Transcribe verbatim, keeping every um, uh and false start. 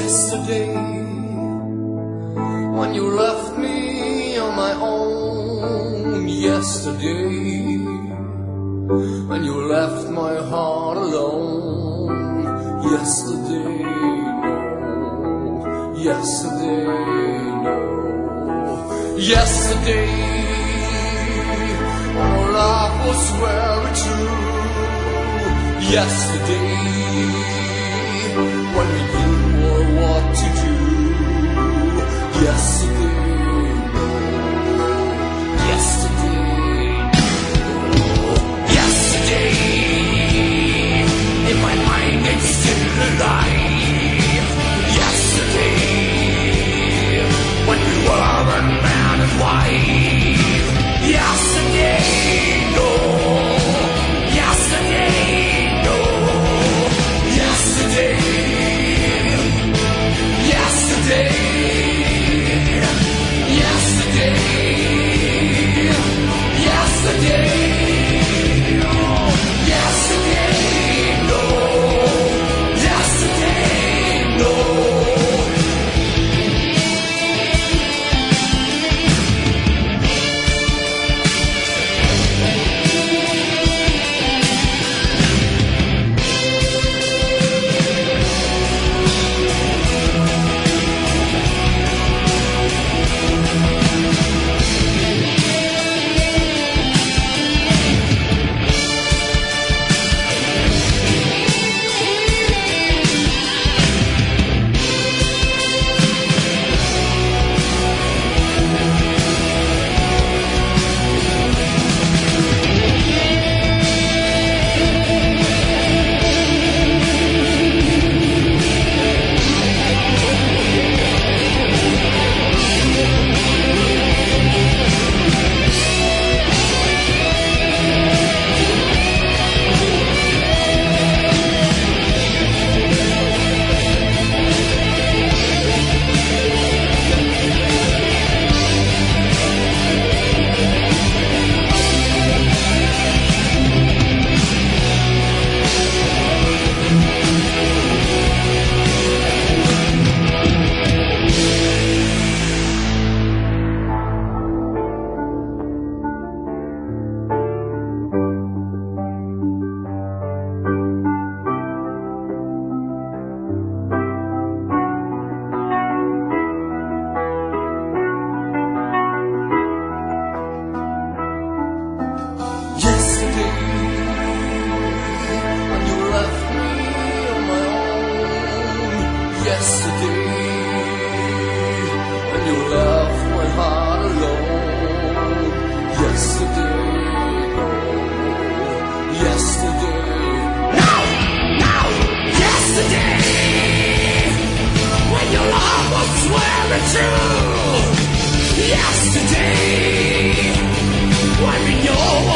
Yesterday, when you left me on my own. Yesterday, when you left my heart alone. Yesterday, no. Yesterday, no. Yesterday, when our love was very true. Yesterday, when we knew what to do. Yesterday, no. Yesterday, no. Yesterday, in my mind it's still alive. Yesterday, when we were a man and wife. Yesterday, no. Yesterday, no. Yesterday, yesterday, yesterday, yesterday, no. Yesterday, no. Yesterday, no. Yesterday, when we know